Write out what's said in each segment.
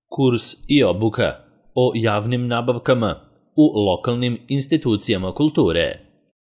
Kurs i obuka o javnim nabavkama u lokalnim institucijama kulture.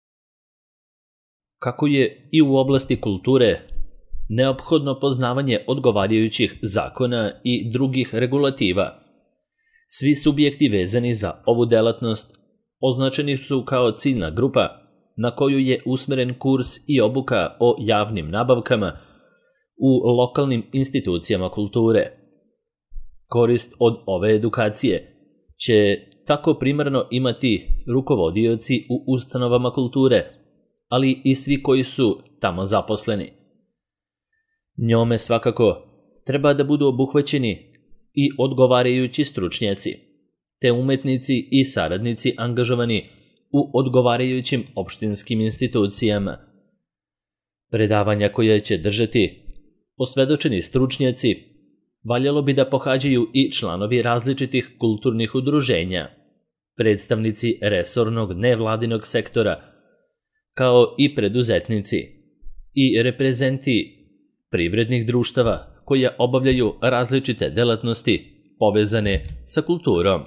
Kako je i u oblasti kulture neophodno poznavanje odgovarajućih zakona i drugih regulativa, svi subjekti vezani za ovu delatnost označeni su kao ciljna grupa na koju je usmeren kurs i obuka o javnim nabavkama u lokalnim institucijama kulture. Korist od ove edukacije će tako primarno imati rukovodioci u ustanovama kulture, ali i svi koji su tamo zaposleni. Njome svakako treba da budu obuhvaćeni i odgovarajući stručnjaci, te umetnici i saradnici angažovani u odgovarajućim opštinskim institucijama. Predavanja koja će držati osvedočeni stručnjaci valjalo bi da pohađaju i članovi različitih kulturnih udruženja, predstavnici resornog nevladinog sektora, kao i preduzetnici i reprezenti privrednih društava koja obavljaju različite delatnosti povezane sa kulturom.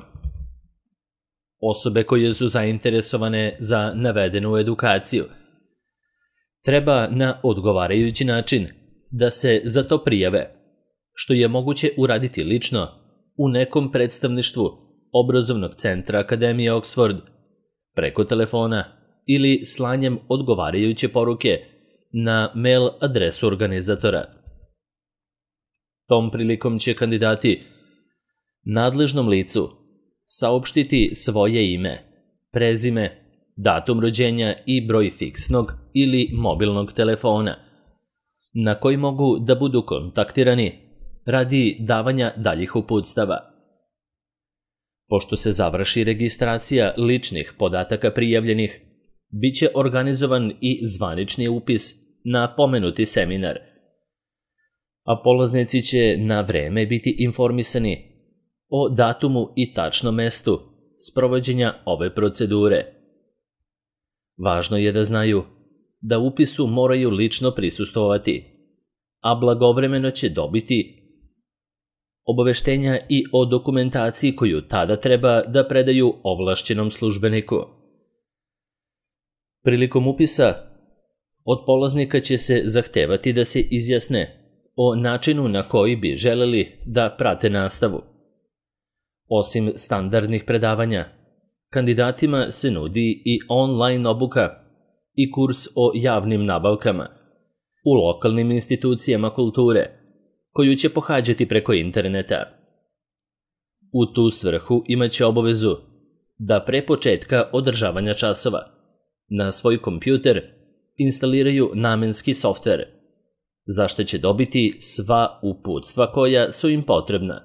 Osobe koje su zainteresovane za navedenu edukaciju treba na odgovarajući način da se za to prijave, što je moguće uraditi lično u nekom predstavništvu obrazovnog centra Akademije Oxford, preko telefona ili slanjem odgovarajuće poruke na mail adresu organizatora. Tom prilikom će kandidati nadležnom licu saopštiti svoje ime, prezime, datum rođenja i broj fiksnog ili mobilnog telefona, na koji mogu da budu kontaktirani radi davanja daljih uputstava. Pošto se završi registracija ličnih podataka prijavljenih, bit će organizovan i zvanični upis na pomenuti seminar, a polaznici će na vreme biti informisani o datumu i tačnom mestu sprovođenja ove procedure. Važno je da znaju da upisu moraju lično prisustvovati, a blagovremeno će dobiti obaveštenja i o dokumentaciji koju tada treba da predaju ovlašćenom službeniku. Prilikom upisa od polaznika će se zahtevati da se izjasne o načinu na koji bi želeli da prate nastavu. Osim standardnih predavanja, kandidatima se nudi i online obuka i kurs o javnim nabavkama u lokalnim institucijama kulture, koju će pohađati preko interneta. U tu svrhu imaće obavezu da pre početka održavanja časova na svoj kompjuter instaliraju namenski softver, za što će dobiti sva uputstva koja su im potrebna.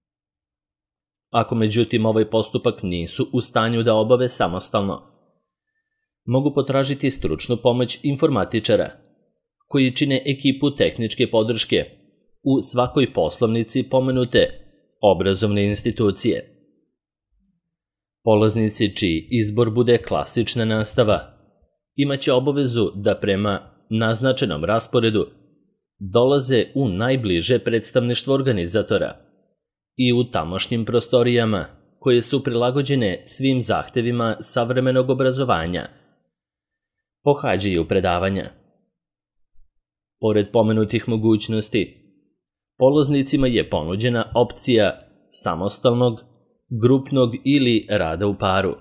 Ako međutim ovaj postupak nisu u stanju da obave samostalno, mogu potražiti stručnu pomoć informatičara, koji čine ekipu tehničke podrške u svakoj poslovnici pomenute obrazovne institucije. Polaznici čiji izbor bude klasična nastava imaće obavezu da prema naznačenom rasporedu dolaze u najbliže predstavništvo organizatora i u tamošnjim prostorijama koje su prilagođene svim zahtevima savremenog obrazovanja pohađaju predavanja. Pored pomenutih mogućnosti, polaznicima je ponuđena opcija samostalnog, grupnog ili rada u paru.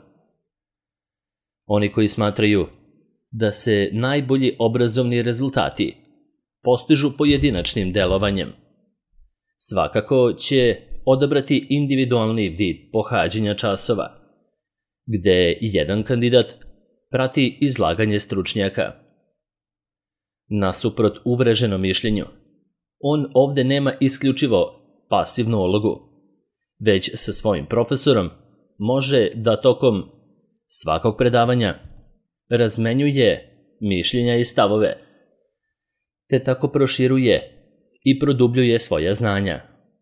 Oni koji smatraju da se najbolji obrazovni rezultati postižu pojedinačnim delovanjem, svakako će odabrati individualni vid pohađanja časova, gde jedan kandidat prati izlaganje stručnjaka. Nasuprot uvreženom mišljenju, on ovde nema isključivo pasivnu ulogu, već sa svojim profesorom može da tokom svakog predavanja razmenjuje mišljenja i stavove, te tako proširuje i produbljuje svoja znanja.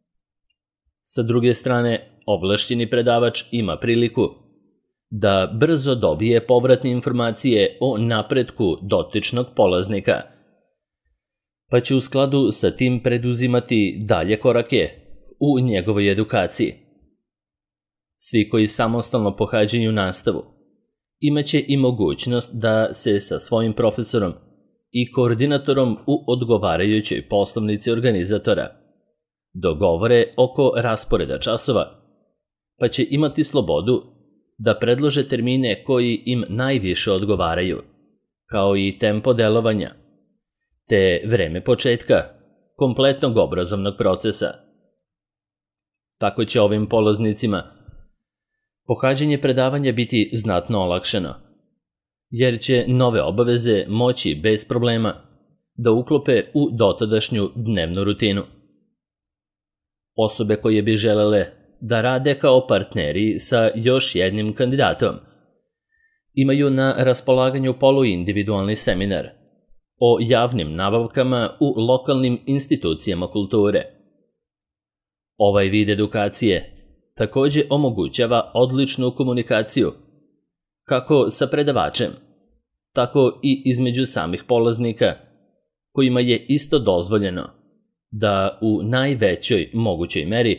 Sa druge strane, ovlašćeni predavač ima priliku da brzo dobije povratne informacije o napretku dotičnog polaznika, pa će u skladu sa tim preduzimati dalje korake u njegovoj edukaciji. Svi koji samostalno pohađaju nastavu imaće i mogućnost da se sa svojim profesorom i koordinatorom u odgovarajućoj poslovnici organizatora dogovore oko rasporeda časova, pa će imati slobodu da predlože termine koji im najviše odgovaraju, kao i tempo delovanja, te vreme početka kompletnog obrazovnog procesa. Tako će ovim polaznicima pohađanje predavanja biti znatno olakšano, jer će nove obaveze moći bez problema da uklope u dotadašnju dnevnu rutinu. Osobe koje bi želele da rade kao partneri sa još jednim kandidatom imaju na raspolaganju poluindividualni seminar o javnim nabavkama u lokalnim institucijama kulture. Ovaj vid edukacije takođe omogućava odličnu komunikaciju kako sa predavačem, tako i između samih polaznika, kojima je isto dozvoljeno da u najvećoj mogućoj meri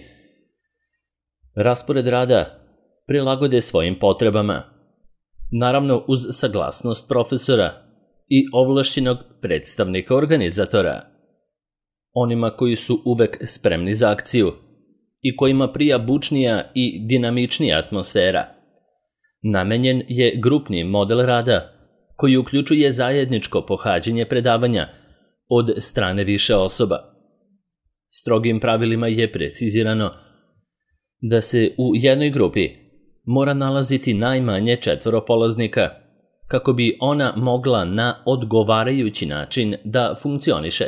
raspored rada prilagode svojim potrebama, naravno uz saglasnost profesora i ovlašćenog predstavnika organizatora. Onima koji su uvek spremni za akciju i kojima prija bučnija i dinamičnija atmosfera, namenjen je grupni model rada koji uključuje zajedničko pohađanje predavanja od strane više osoba. Strogim pravilima je precizirano da se u jednoj grupi mora nalaziti najmanje 4 polaznika kako bi ona mogla na odgovarajući način da funkcioniše.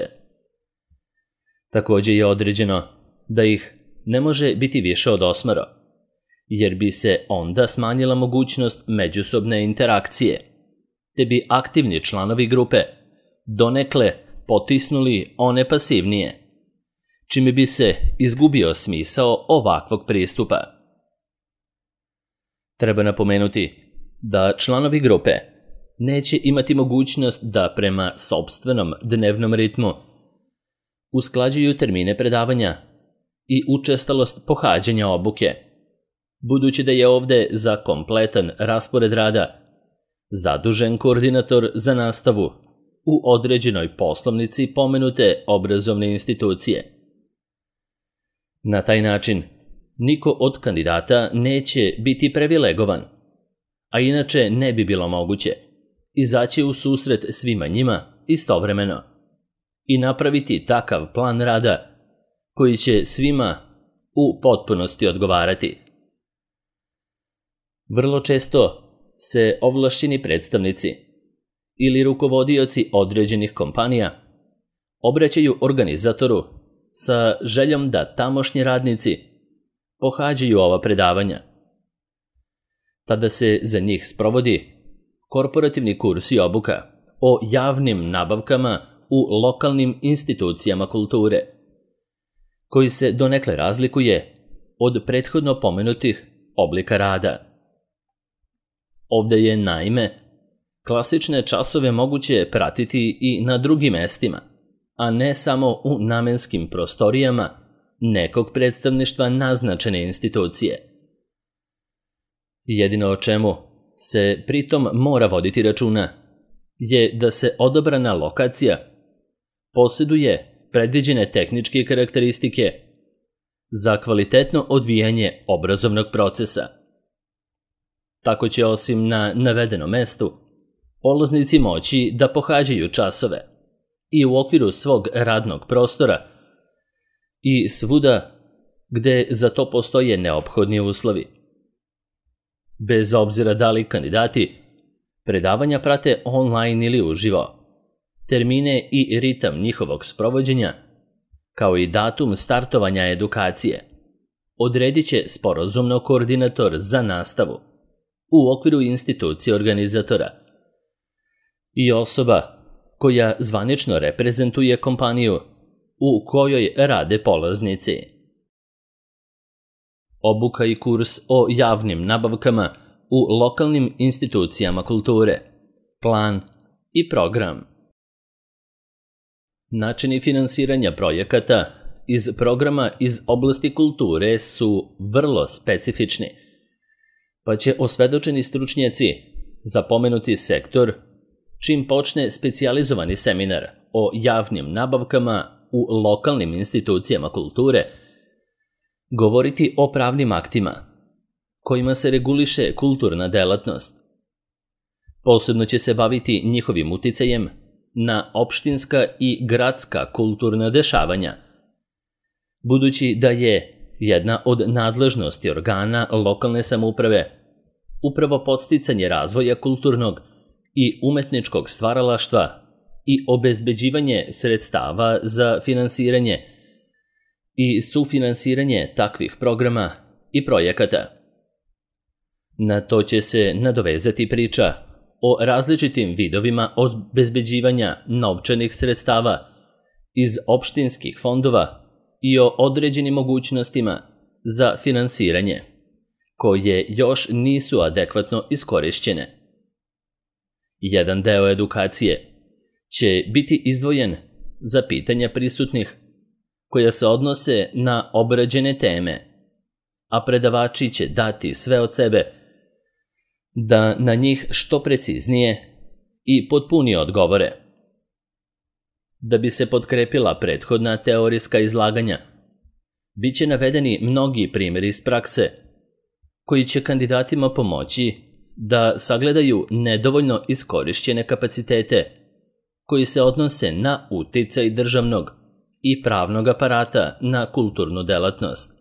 Takođe je određeno da ih ne može biti više od 8, jer bi se onda smanjila mogućnost međusobne interakcije, te bi aktivni članovi grupe donekle potisnuli one pasivnije, čime bi se izgubio smisao ovakvog pristupa. Treba napomenuti da članovi grupe neće imati mogućnost da prema sopstvenom dnevnom ritmu usklađuju termine predavanja i učestalost pohađanja obuke, budući da je ovde za kompletan raspored rada zadužen koordinator za nastavu u određenoj poslovnici pomenute obrazovne institucije. Na taj način, niko od kandidata neće biti privilegovan, a inače ne bi bilo moguće izaći u susret svima njima istovremeno i napraviti takav plan rada koji će svima u potpunosti odgovarati. Vrlo često se ovlašćeni predstavnici ili rukovodioci određenih kompanija obraćaju organizatoru sa željom da tamošnji radnici pohađaju ova predavanja. Tada se za njih sprovodi korporativni kurs i obuka o javnim nabavkama u lokalnim institucijama kulture, koji se donekle razlikuje od prethodno pomenutih oblika rada. Ovde je, naime, klasične časove moguće pratiti i na drugim mestima, a ne samo u namenskim prostorijama nekog predstavništva naznačene institucije. Jedino o čemu se pritom mora voditi računa je da se odabrana lokacija posjeduje predviđene tehničke karakteristike za kvalitetno odvijanje obrazovnog procesa. Tako će osim na navedenom mestu polaznici moći da pohađaju časove i u okviru svog radnog prostora i svuda gde za to postoje neophodni uslovi. Bez obzira da li kandidati predavanja prate online ili uživo, termine i ritam njihovog sprovođenja, kao i datum startovanja edukacije, odredit će sporazumno koordinator za nastavu u okviru institucije organizatora i osoba koja zvanično reprezentuje kompaniju u kojoj rade polaznici. Obuka i kurs o javnim nabavkama u lokalnim institucijama kulture, plan i program. Načini finansiranja projekata iz programa iz oblasti kulture su vrlo specifični, pa će osvedočeni stručnjaci za pomenuti sektor, čim počne specijalizovani seminar o javnim nabavkama u lokalnim institucijama kulture, govoriti o pravnim aktima kojima se reguliše kulturna delatnost. Posebno će se baviti njihovim uticajem na opštinska i gradska kulturna dešavanja, budući da je jedna od nadležnosti organa lokalne samouprave upravo podsticanje razvoja kulturnog i umetničkog stvaralaštva i obezbeđivanje sredstava za finansiranje i sufinansiranje takvih programa i projekata. Na to će se nadovezati priča o različitim vidovima obezbeđivanja novčanih sredstava iz opštinskih fondova i o određenim mogućnostima za finansiranje, koje još nisu adekvatno iskorišćene. Jedan deo edukacije će biti izdvojen za pitanja prisutnih koja se odnose na obrađene teme, a predavači će dati sve od sebe da na njih što preciznije i potpunije odgovore. Da bi se potkrepila prethodna teorijska izlaganja, bit će navedeni mnogi primjeri iz prakse koji će kandidatima pomoći da sagledaju nedovoljno iskorišćene kapacitete koji se odnose na uticaj državnog i pravnog aparata na kulturnu delatnost.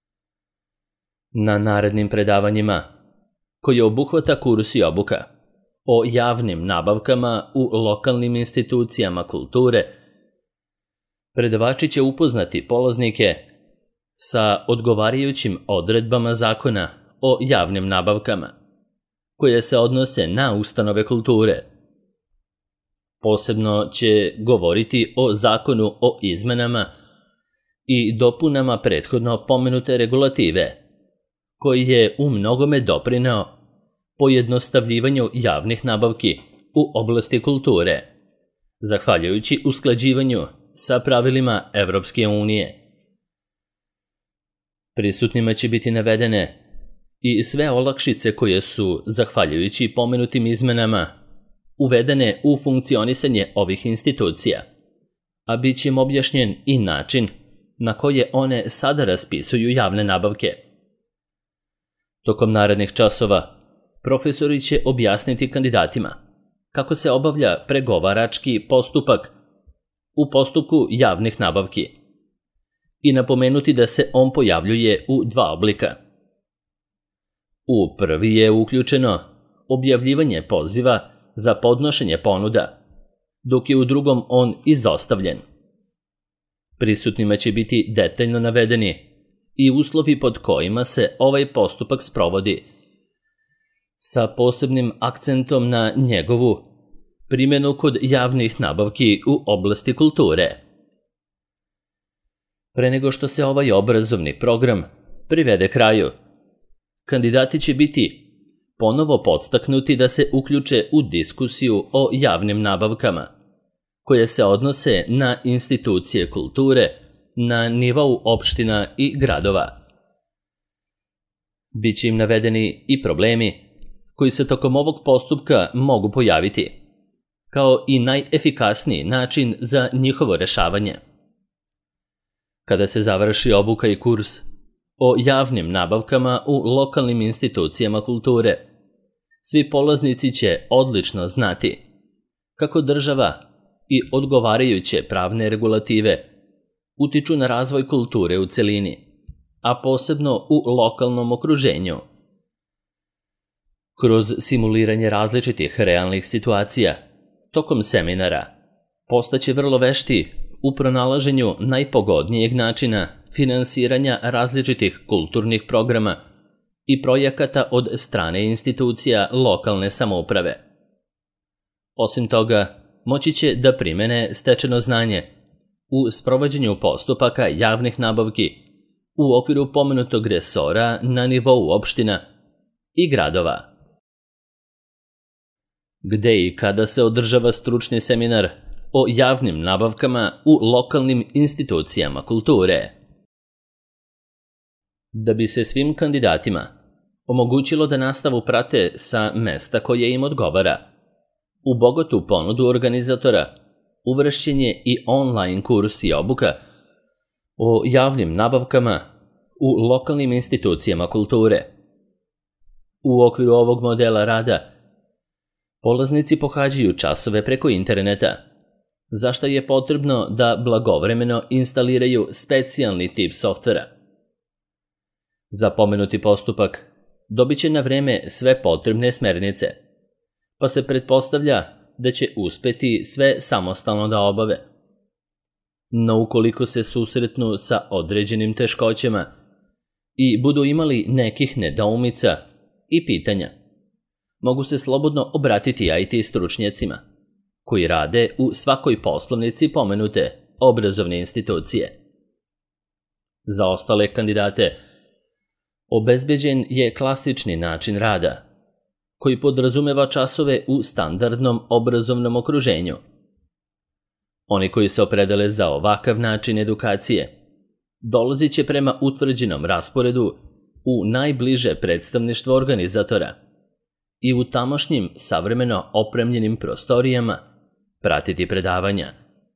Na narednim predavanjima, koji obuhvata kurs i obuka o javnim nabavkama u lokalnim institucijama kulture, predavači će upoznati polaznike sa odgovarajućim odredbama zakona o javnim nabavkama, koje se odnose na ustanove kulture. Posebno će govoriti o zakonu o izmenama i dopunama prethodno pomenute regulative, koji je u mnogome doprineo pojednostavljivanju javnih nabavki u oblasti kulture, zahvaljujući usklađivanju sa pravilima Evropske unije. Prisutnima će biti navedene i sve olakšice koje su, zahvaljujući pomenutim izmenama, uvedene u funkcionisanje ovih institucija, a bit će im objašnjen i način na koje one sada raspisuju javne nabavke. Tokom narednih časova, profesori će objasniti kandidatima kako se obavlja pregovarački postupak u postupku javnih nabavki i napomenuti da se on pojavljuje u dva oblika. U prvi je uključeno objavljivanje poziva za podnošenje ponuda, dok je u drugom on izostavljen. Prisutnima će biti detaljno navedeni i uslovi pod kojima se ovaj postupak sprovodi, sa posebnim akcentom na njegovu primjenu kod javnih nabavki u oblasti kulture. Pre nego što se ovaj obrazovni program privede kraju, kandidati će biti ponovo podstaknuti da se uključe u diskusiju o javnim nabavkama, koje se odnose na institucije kulture na nivou opština i gradova. Biće im navedeni i problemi koji se tokom ovog postupka mogu pojaviti, kao i najefikasniji način za njihovo rešavanje. Kada se završi obuka i kurs o javnim nabavkama u lokalnim institucijama kulture, svi polaznici će odlično znati kako država i odgovarajuće pravne regulative utiču na razvoj kulture u celini, a posebno u lokalnom okruženju. Kroz simuliranje različitih realnih situacija, tokom seminara, postaće vrlo vešti u pronalaženju najpogodnijeg načina finansiranja različitih kulturnih programa i projekata od strane institucija lokalne samouprave. Osim toga, moći će da primene stečeno znanje u sprovođenju postupaka javnih nabavki u okviru pomenutog resora na nivou opština i gradova. Gde i kada se održava stručni seminar o javnim nabavkama u lokalnim institucijama kulture. Da bi se svim kandidatima omogućilo da nastavu prate sa mesta koje im odgovara, u bogatu ponudu organizatora uvršćen je i online kurs i obuka o javnim nabavkama u lokalnim institucijama kulture. U okviru ovog modela rada polaznici pohađaju časove preko interneta, za što je potrebno da blagovremeno instaliraju specijalni tip softvera. Za pomenuti postupak dobit će na vreme sve potrebne smernice, pa se pretpostavlja da će uspeti sve samostalno da obave. No ukoliko se susretnu sa određenim teškoćama i budu imali nekih nedoumica i pitanja, mogu se slobodno obratiti IT stručnjacima, koji rade u svakoj poslovnici pomenute obrazovne institucije. Za ostale kandidate obezbeđen je klasični način rada, koji podrazumeva časove u standardnom obrazovnom okruženju. Oni koji se opredele za ovakav način edukacije dolazit će prema utvrđenom rasporedu u najbliže predstavništvo organizatora i u tamošnjim savremeno opremljenim prostorijama pratiti predavanja.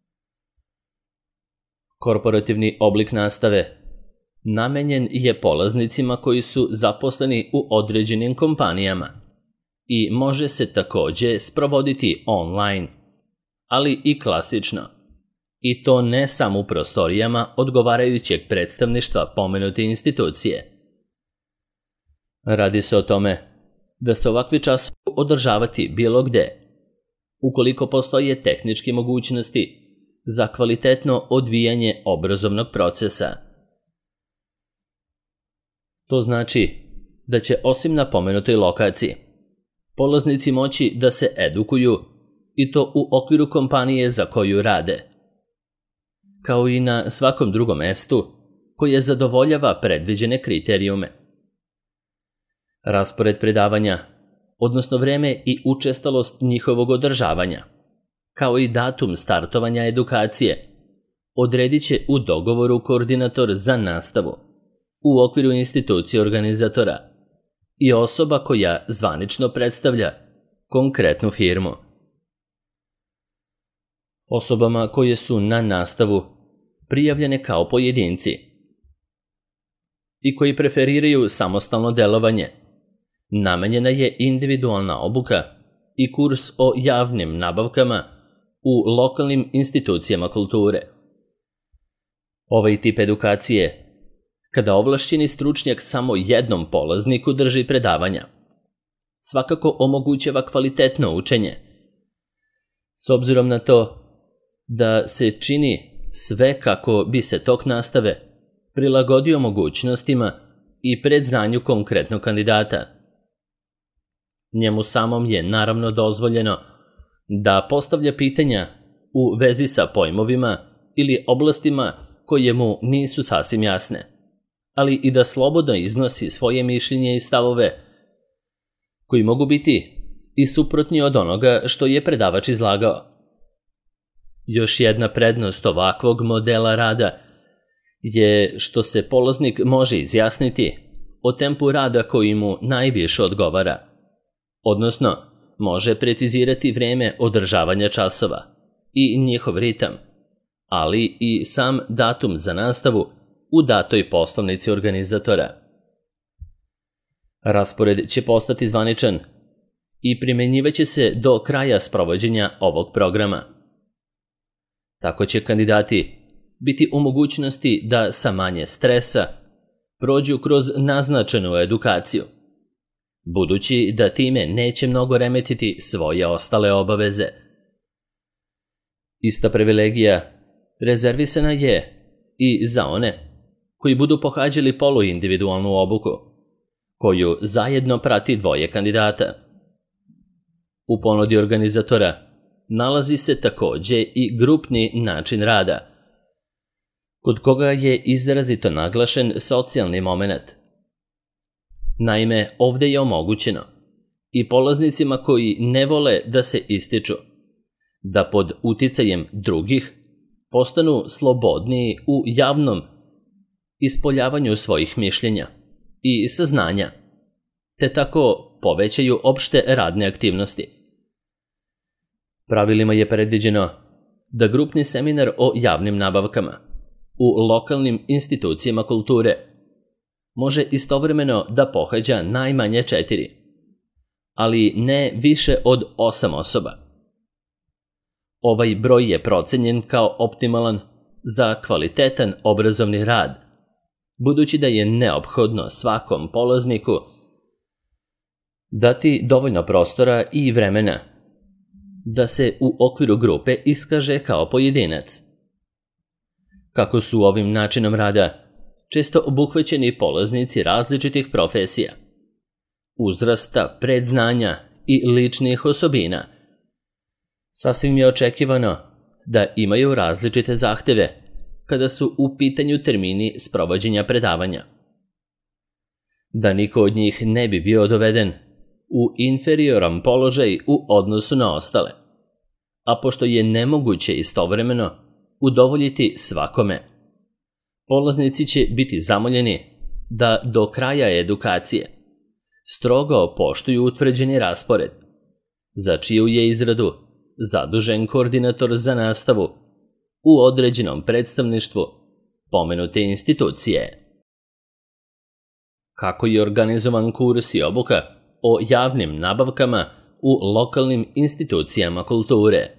Korporativni oblik nastave namenjen je polaznicima koji su zaposleni u određenim kompanijama i može se takođe sprovoditi online, ali i klasično, i to ne samo u prostorijama odgovarajućeg predstavništva pomenute institucije. Radi se o tome da se ovakvi časovi održavati bilo gde, ukoliko postoje tehničke mogućnosti za kvalitetno odvijanje obrazovnog procesa. To znači da će osim na pomenutoj lokaciji polaznici moći da se edukuju i to u okviru kompanije za koju rade, kao i na svakom drugom mestu koje zadovoljava predviđene kriterijume. Raspored predavanja, odnosno vreme i učestalost njihovog održavanja, kao i datum startovanja edukacije, odredit će u dogovoru koordinator za nastavu u okviru institucije organizatora i osoba koja zvanično predstavlja konkretnu firmu. Osobama koje su na nastavu prijavljene kao pojedinci i koji preferiraju samostalno delovanje, namenjena je individualna obuka i kurs o javnim nabavkama u lokalnim institucijama kulture. Ovaj tip edukacije, kada ovlašćeni stručnjak samo jednom polazniku drži predavanja, svakako omogućava kvalitetno učenje, s obzirom na to da se čini sve kako bi se tok nastave prilagodio mogućnostima i predznanju konkretnog kandidata. Njemu samom je naravno dozvoljeno da postavlja pitanja u vezi sa pojmovima ili oblastima koje mu nisu sasvim jasne, ali i da slobodno iznosi svoje mišljenje i stavove koji mogu biti i suprotni od onoga što je predavač izlagao. Još jedna prednost ovakvog modela rada je što se polaznik može izjasniti o tempu rada koji mu najviše odgovara, odnosno može precizirati vreme održavanja časova i njihov ritam, ali i sam datum za nastavu u datoj poslovnici organizatora. Raspored će postati zvaničan i primenjivaće se do kraja sprovođenja ovog programa. Tako će kandidati biti u mogućnosti da sa manje stresa prođu kroz naznačenu edukaciju, budući da time neće mnogo remetiti svoje ostale obaveze. Ista privilegija rezervisana je i za one koji budu pohađali poluindividualnu obuku, koju zajedno prati dvoje kandidata. U ponudi organizatora nalazi se takođe i grupni način rada, kod koga je izrazito naglašen socijalni momenat. Naime, ovde je omogućeno i polaznicima koji ne vole da se ističu da pod uticajem drugih postanu slobodniji u javnom ispoljavanju svojih mišljenja i saznanja, te tako povećaju opšte radne aktivnosti. Pravilima je predviđeno da grupni seminar o javnim nabavkama u lokalnim institucijama kulture može istovremeno da pohađa najmanje 4, ali ne više od 8 osoba. Ovaj broj je procenjen kao optimalan za kvalitetan obrazovni rad, budući da je neophodno svakom polazniku dati dovoljno prostora i vremena da se u okviru grupe iskaže kao pojedinac. Kako su ovim načinom rada često obuhvaćeni polaznici različitih profesija, uzrasta, predznanja i ličnih osobina, sasvim je očekivano da imaju različite zahteve kada su u pitanju termini sprovođenja predavanja. Da niko od njih ne bi bio doveden u inferioran položaj u odnosu na ostale, a pošto je nemoguće istovremeno udovoljiti svakome, polaznici će biti zamoljeni da do kraja edukacije strogo poštuju utvrđeni raspored, za čiju je izradu zadužen koordinator za nastavu u određenom predstavništvu pomenute institucije. Kako je organizovan kurs i obuka o javnim nabavkama u lokalnim institucijama kulture?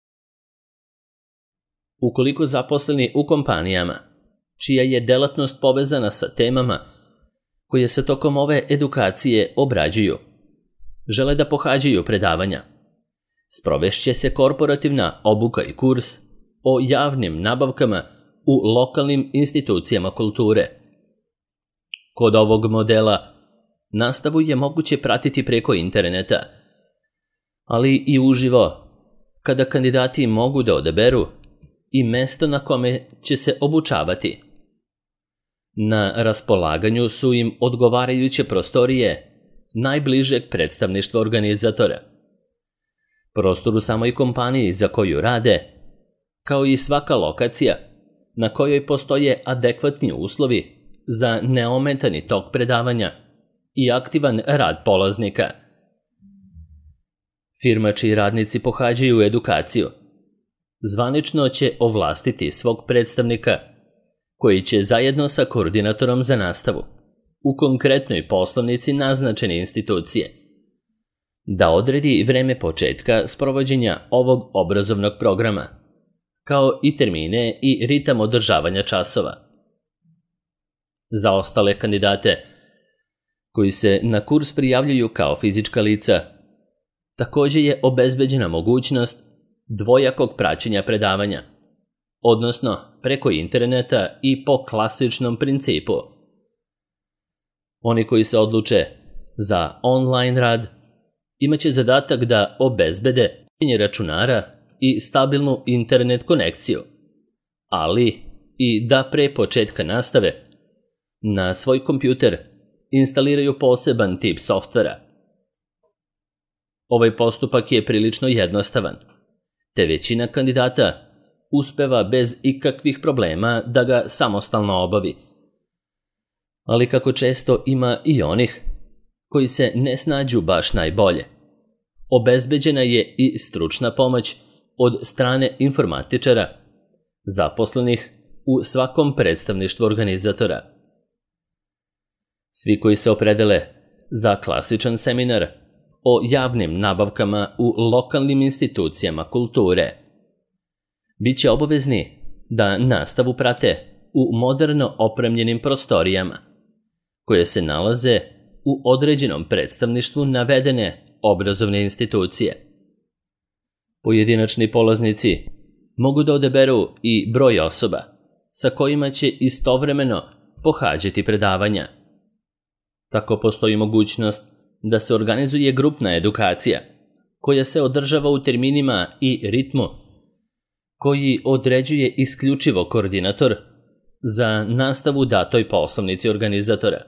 Ukoliko zaposleni u kompanijama, čija je delatnost povezana sa temama koje se tokom ove edukacije obrađuju, žele da pohađaju predavanja, sprovešće se korporativna obuka i kurs o javnim nabavkama u lokalnim institucijama kulture. Kod ovog modela nastavu je moguće pratiti preko interneta, ali i uživo, kada kandidati mogu da odaberu i mesto na kome će se obučavati. Na raspolaganju su im odgovarajuće prostorije najbližeg predstavništva organizatora. Prostor u samoj kompaniji za koju rade, kao i svaka lokacija na kojoj postoje adekvatni uslovi za neometani tok predavanja i aktivan rad polaznika. Firma čiji radnici pohađaju edukaciju zvanično će ovlastiti svog predstavnika, koji će zajedno sa koordinatorom za nastavu u konkretnoj poslovnici naznačene institucije da odredi vreme početka sprovođenja ovog obrazovnog programa, kao i termine i ritam održavanja časova. Za ostale kandidate koji se na kurs prijavljuju kao fizička lica, također je obezbeđena mogućnost dvojakog praćenja predavanja, odnosno preko interneta i po klasičnom principu. Oni koji se odluče za online rad imaće zadatak da obezbede računara i stabilnu internet konekciju, ali i da pre početka nastave na svoj kompjuter instaliraju poseban tip softvera. Ovaj postupak je prilično jednostavan, te većina kandidata uspeva bez ikakvih problema da ga samostalno obavi. Ali kako često ima i onih koji se ne snađu baš najbolje, obezbeđena je i stručna pomoć od strane informatičara, zaposlenih u svakom predstavništvu organizatora. Svi koji se opredele za klasičan seminar o javnim nabavkama u lokalnim institucijama kulture bit će obavezni da nastavu prate u moderno opremljenim prostorijama, koje se nalaze u određenom predstavništvu navedene obrazovne institucije. Pojedinačni polaznici mogu da odaberu i broj osoba sa kojima će istovremeno pohađati predavanja. Tako postoji mogućnost da se organizuje grupna edukacija, koja se održava u terminima i ritmu koji određuje isključivo koordinator za nastavu datoj poslovnici organizatora.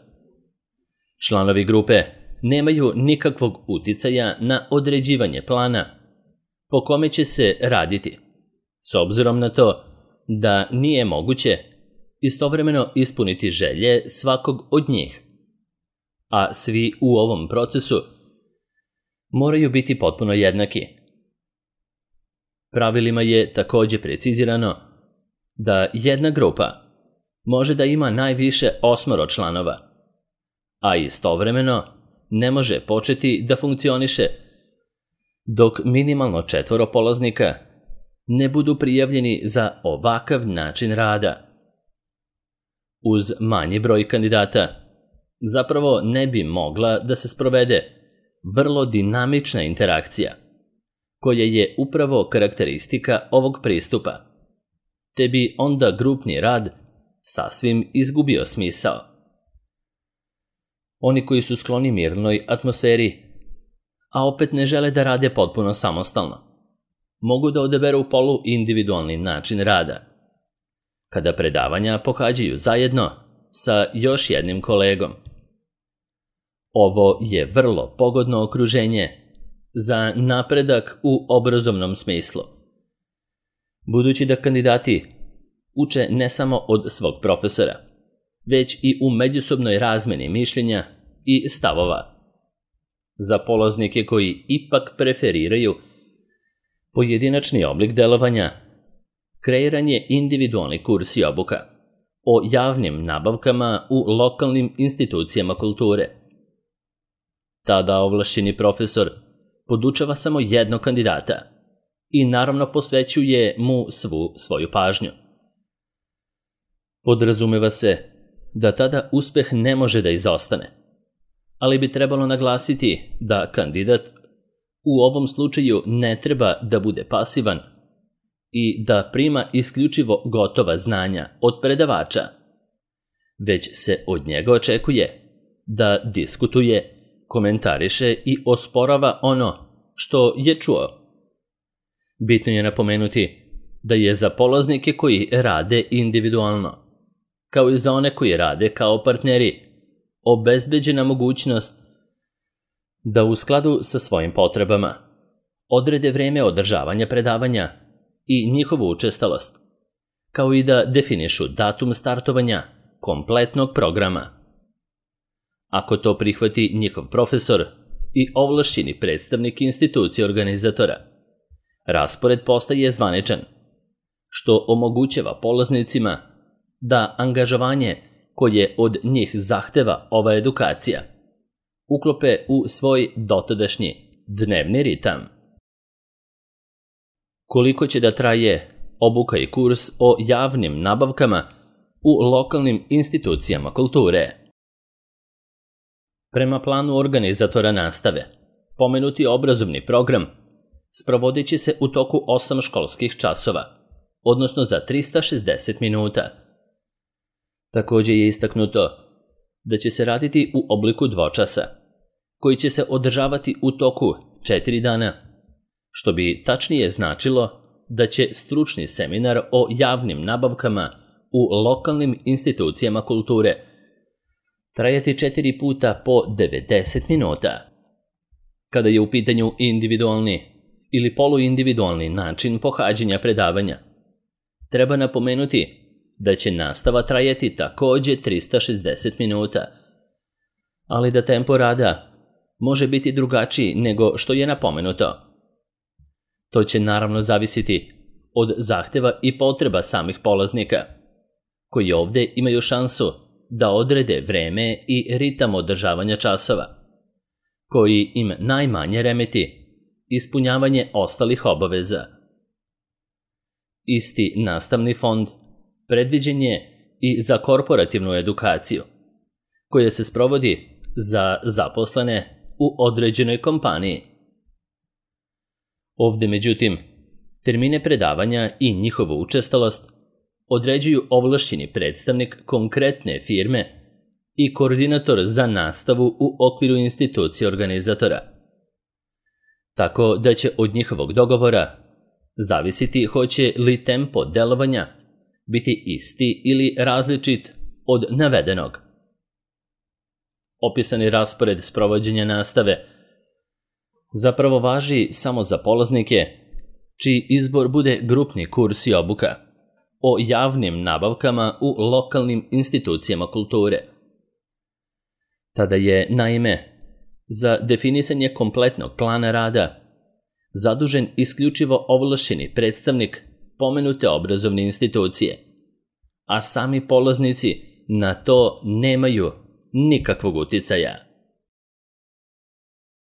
Članovi grupe nemaju nikakvog uticaja na određivanje plana, po kome će se raditi, s obzirom na to da nije moguće istovremeno ispuniti želje svakog od njih, a svi u ovom procesu moraju biti potpuno jednaki. Pravilima je također precizirano da jedna grupa može da ima najviše 8 članova, a istovremeno ne može početi da funkcioniše dok minimalno 4 polaznika ne budu prijavljeni za ovakav način rada. Uz manji broj kandidata zapravo ne bi mogla da se sprovede vrlo dinamična interakcija, koja je upravo karakteristika ovog pristupa, te bi onda grupni rad sasvim izgubio smisao. Oni koji su skloni mirnoj atmosferi, a opet ne žele da rade potpuno samostalno, mogu da odaberu poluindividualni način rada, kada predavanja pohađaju zajedno sa još jednim kolegom. Ovo je vrlo pogodno okruženje za napredak u obrazovnom smislu, budući da kandidati uče ne samo od svog profesora, već i u međusobnoj razmeni mišljenja i stavova. Za polaznike koji ipak preferiraju pojedinačni oblik delovanja, kreiran je individualni kurs i obuka o javnim nabavkama u lokalnim institucijama kulture. Tada ovlašćeni profesor podučava samo jednog kandidata i naravno posvećuje mu svu svoju pažnju. Podrazumeva se da tada uspeh ne može da izostane, ali bi trebalo naglasiti da kandidat u ovom slučaju ne treba da bude pasivan i da prima isključivo gotova znanja od predavača, već se od njega očekuje da diskutuje, komentariše i osporava ono što je čuo. Bitno je napomenuti da je za polaznike koji rade individualno, kao i za one koji rade kao partneri, obezbeđena mogućnost da u skladu sa svojim potrebama odrede vreme održavanja predavanja i njihovu učestalost, kao i da definišu datum startovanja kompletnog programa. Ako to prihvati njihov profesor i ovlašćeni predstavnik institucije organizatora, raspored postaje zvaničan, što omogućava polaznicima da angažovanje koje od njih zahteva ova edukacija uklope u svoj dotadašnji dnevni ritam. Koliko će da traje obuka i kurs o javnim nabavkama u lokalnim institucijama kulture? Prema planu organizatora nastave, pomenuti obrazovni program sprovodit će se u toku 8 školskih časova, odnosno za 360 minuta. Također je istaknuto da će se raditi u obliku dvočasa, koji će se održavati u toku 4 dana, što bi tačnije značilo da će stručni seminar o javnim nabavkama u lokalnim institucijama kulture trajati 4 puta po 90 minuta. Kada je u pitanju individualni ili poluindividualni način pohađanja predavanja, treba napomenuti da će nastava trajati također 360 minuta, ali da tempo rada može biti drugačiji nego što je napomenuto. To će naravno zavisiti od zahteva i potreba samih polaznika, koji ovdje imaju šansu da odrede vreme i ritam održavanja časova, koji im najmanje remeti ispunjavanje ostalih obaveza. Isti nastavni fond predviđen je i za korporativnu edukaciju, koja se sprovodi za zaposlene u određenoj kompaniji. Ovdje, međutim, termine predavanja i njihovu učestalost određuju ovlašćeni predstavnik konkretne firme i koordinator za nastavu u okviru institucije organizatora. Tako da će od njihovog dogovora zavisiti hoće li tempo delovanja biti isti ili različit od navedenog. Opisani raspored sprovođenja nastave zapravo važi samo za polaznike čiji izbor bude grupni kurs i obuka, o javnim nabavkama u lokalnim institucijama kulture. Tada je, naime, za definisanje kompletnog plana rada zadužen isključivo ovlašćeni predstavnik pomenute obrazovne institucije, a sami polaznici na to nemaju nikakvog uticaja.